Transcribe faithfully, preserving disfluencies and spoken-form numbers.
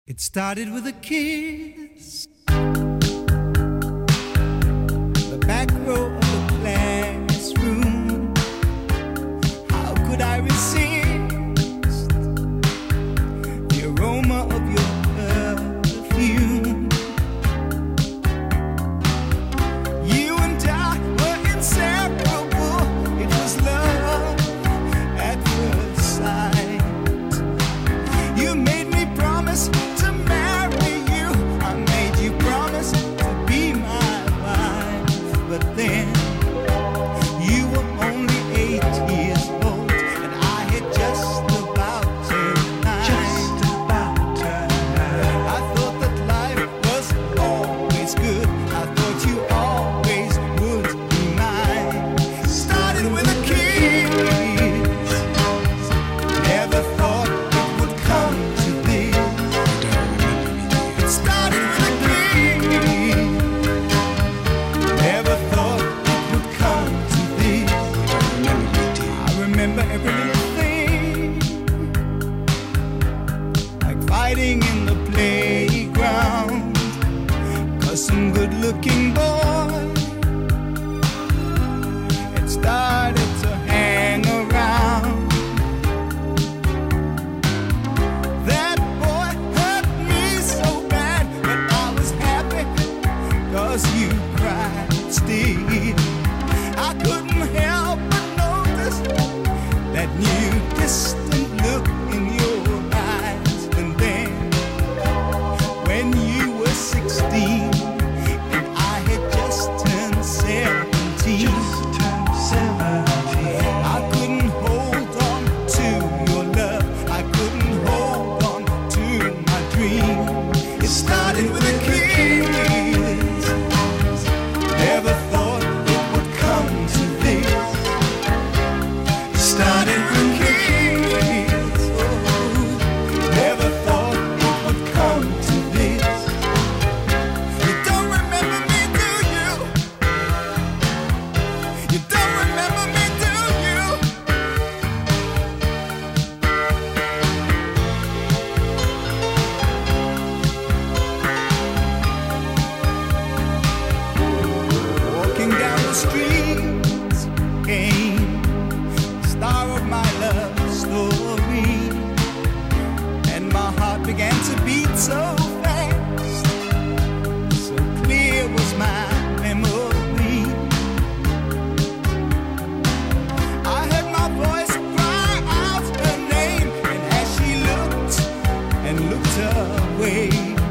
It started with a kiss, the back row of the classroom. How could I resist the aroma of your perfume? You and I were inseparable. It was love at first sight. You made me promise to marry you. I made you promise to be my wife. But then you were only eight years old, and I had just about turned nine. Just about turned nine. I thought that life was always good. I thought you always would be mine. Started with a kiss. Never thought it would come to this. It started with a kiss. Never thought it would come to this. I remember every little thing, like fighting in the playground, 'cause some good-looking boy had started to hang around. That boy hurt me so bad, but I was happy 'cause you cried still. I couldn't help but notice that new distant look in your eyes. And then when you were sixteen and I had just turned seventeen, I couldn't hold on to your love. I couldn't hold on to my dream. It started with a kiss. Never thought it would come to this. It started with a kiss. Oh, never thought it would come to this. You don't remember me, do you? You don't remember me, do you? Walking down the streets came the star of my love story, and my heart began to beat so fast, so clear was my memory. I heard my voice cry out her name, and as she looked and looked away,